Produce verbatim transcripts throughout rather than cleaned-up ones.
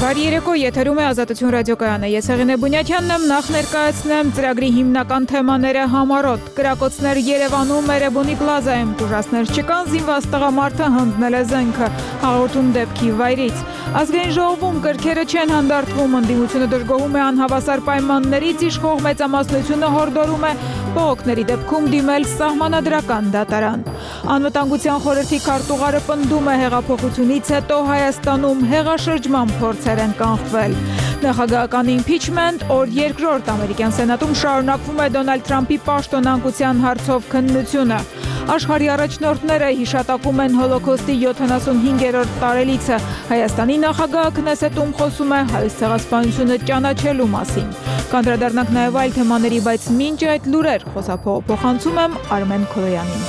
Բարի երեկո, եթերում է Ազատություն ռադիոկայանը։ Ես Հեղինե Բունյաթյանն եմ, նախ ներկայացնեմ ծրագրի հիմնական թեմաները համառոտ։ Կրակոցներ Երևանում, Էրեբունի պլազայում, տուժածներ չկան, զինված տղամարդը հանդնել է զենքը, հաղորդում դեպքի վայրից։ Ազգային ժողովում կրքերը չեն հանդարտվում, ընդդիմությունը դժգոհում է անհավասար պայմաններից, իշխող մեծամասնությունը հորդորում է բողոքների դեպքում դիմել սահմանադրական դատարան։ Անվտանգության խորհրդի քարտուղարը պնդում է հեղափոխությունից հետո Հայաստանում հեղաշրջման փորձեր են կանխվել։ Նախագահական իմփիչմենտ, օր երկրորդ ամերիկյան սենատում շարունակվում է Դոնալդ Թրամփի պաշտոնանկության հարցով քննությունը։ Աշխարհի առաջնորդները հիշատակում են Հոլոքոստի յոթանասունհինգերորդ տարելիցը։ Հայաստանի նախագահը Քնեսետում խոսում է հայոց ցեղասպանությունը ճանաչելու մասին։ Կանդրադառնանք նաև այլ թեմաների, բայց մինչ այդ լուրեր խոսափողը փոխանցում եմ Արմեն Քոյանին։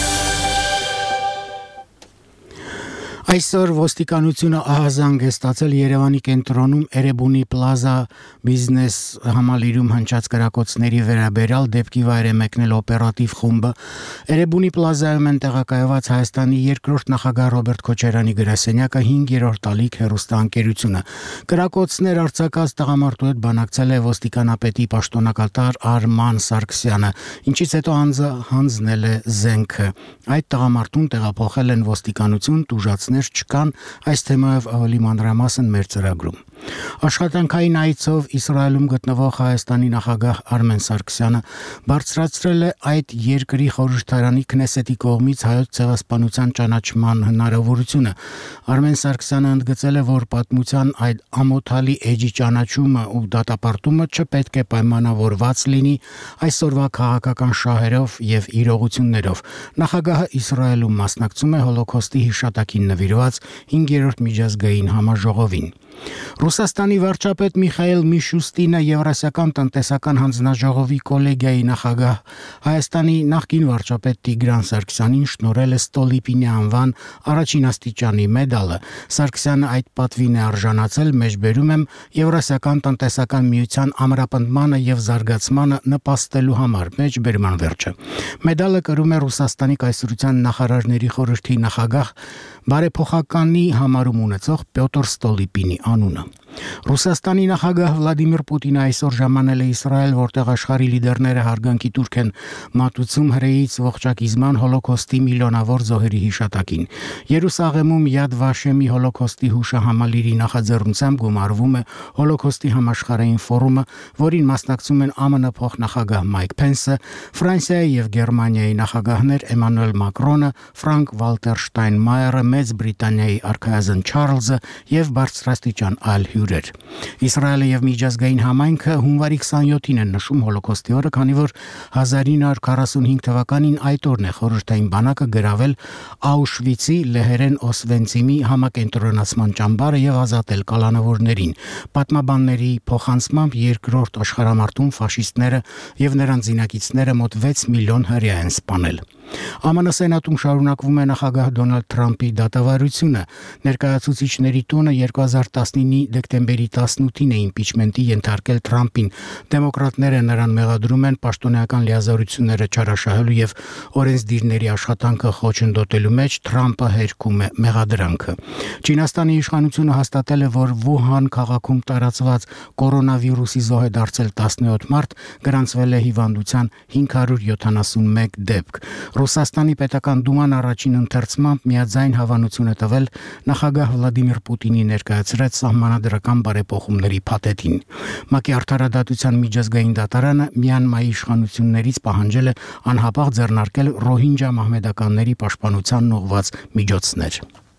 Այսօր ոստիկանությունը ահազանգ է ստացել Երևանի կենտրոնում Էրեբունի պլազա բիզնես համալիրում հնչած կրակոցների վերաբերյալ դեպքի վայր է մեկնել օպերատիվ խումբը։ Էրեբունի պլազայում են տեղակայված Հայաստանի երկրորդ նախագահ Ռոբերտ Քոչարյանի գրասենյակը, հինգերորդ ալիք հեռուստաընկերությունը։ Կրակոցներ արձակած տղամարդու հետ բանակցել է ոստիկանապետի պաշտոնակատար Արման Սարգսյանը, ինչից հետո անձը հանձնել է զենքը։ Այդ տղամարդուն տեղափոխել են ոստիկանություն, տուժածներ չկան, այս թեմայով ավելի մանրամասն մեր ծրագրում։ Աշխատանքային այցով Իսրայելում գտնվող Հայաստանի նախագահ Արմեն Սարգսյանը բարձրացրել է այդ երկրի խորհրդարանի Քնեսետի կողմից հայոց ցեղասպանության ճանաչման հնարավորությունը։ Արմեն Սարգսյանը ընդգծել է, որ պատմության այդ ամոթալի էջի ճանաչումը ու դատապարտումը չպետք է պայմանավորված լինի այսօրվա քաղաքական շահերով եւ իրողություններով։ Նախագահը Իսրայելում մասնակցում է Հոլոքոստի հիշատակին նվիրված հինգերորդ միջազգային համաժողովին։ Ռուսաստանի վարչապետ Միխայել Միշուստինը Եվրասիական տնտեսական հանձնաժողովի կոլեգիայի նախագահ Հայաստանի նախկին վարչապետ Տիգրան Սարգսյանին շնորհել է Ստոլիպինի անվան առաջին աստիճանի մեդալը։ Սարգսյանը այդ պատվին է արժանացել, մեջբերում եմ, Եվրասիական տնտեսական միության ամրապնդմանը եւ զարգացմանը նպաստելու համար, մեջբերման վերջը։ Մեդալը կրում է Ռուսաստանի կայսրության նախարարների խորհրդի նախագահ բարեփոխականի համարում ունեցող Պյոտր Ստոլիպինի անունը։ Ռուսաստանի նախագահ Վլադիմիր Պուտինը այսօր ժամանել է Իսրայել, որտեղ աշխարհի լիդերները հարգանքի տուրք են մատուցում հրեից ողջակիզման Հոլոքոստի միլիոնավոր զոհերի հիշատակին։ Երուսաղեմում Յադ Վաշեմի Հոլոքոստի հուշահամալիրի նախաձեռնությամբ գումարվում է Հոլոքոստի համաշխարհային ֆորումը, որին մասնակցում են ԱՄՆ փոխնախագահ Մայք Փենսը, Ֆրանսիայի եւ Գերմանիայի նախագահներ Էմանուել Մակրոնը, Ֆրանկ Վալտեր Շտայնմայերը, Մեծ Բրիտանիայի արքայազն Չարլզը եւ բարձրաստիճան այլ հյուրեր։ Իսրայելը եւ միջազգային համայնքը հունվարի քսանյոթին են նշում Հոլոքոստի օրը, քանի որ հազար ինը հարյուր քառասունհինգ թվականին այդ օրն է խորհրդային բանակը գրավել Աուշվիցի լեհերեն Օսվենցիմի համակենտրոնացման ճամբարը եւ ազատել կալանավորներին։ Պատմաբանների փոխանցմամբ երկրորդ աշխարհամարտում ֆաշիստները եւ նրանց զինակիցները մոտ վեց միլիոն հրեա են սպանել։ ԱՄՆ սենատում շարունակվում է նախագահ Դոնալդ Թրամփի դատավարությունը։ Ներկայացուցիչների տունը երկու հազար տասնինի դեկտեմբերի տասնութին է իմպիչմենտի ենթարկել Թրամփին։ Դեմոկրատները նրան մեղադրում են պաշտոնեական լիազորությունները չարաշահելու եւ օրենսդիրների աշխատանքը խոչընդոտելու մեջ, Թրամփը հերքում է մեղադրանքը։ Չինաստանի իշխանությունը հաստատել է, որ Վուհան քաղաքում տարածված կորոնավիրուսի զոհ է դարձել տասնյոթ մարդ, գրանցվել է հիվանդության հինգ հարյուր յոթանասունմեկ դեպք։ Ռուսաստանի պետական դուման առաջին ընթերցմամբ միաձայն հավանություն է տվել նախագահ Վլադիմիր Պուտինի ներկայացրած սահմանադրական բարեփոխումների փաթեթին։ ՄԱԿ-ի արդարադատության միջազգային դատարանը Մյանմայի իշխանություններից պահանջել է անհապաղ ձեռնարկել ռոհինջա մահմեդականների պաշտպանությանն ուղղված միջոցներ։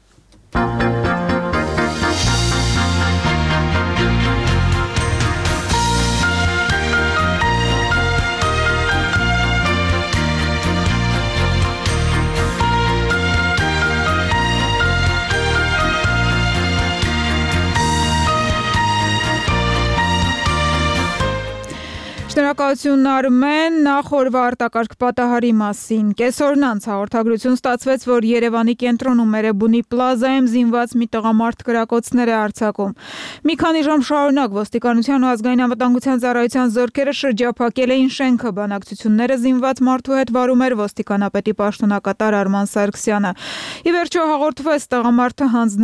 Շնորհակալություն Արմեն, նախորդ արտակարգ պատահարի մասին։ Կեսօրն անց հաղորդագրություն ստացվեց, որ Երևանի կենտրոնում Էրեբունի պլազայում զինված մի տղամարդ կրակոցներ է արձակում։ Մի քանի ժամ շարունակ ոստիկանության ու ազգային անվտանգության ծառայության զորքերը շրջափակել էին շենքը, բանակցությունները զինված մարդու հետ վարում էր ոստիկանապետի պաշտոնակատար Արման Սարգսյանը։ Ի վերջո հաղորդվեց տղամարդը հանձնել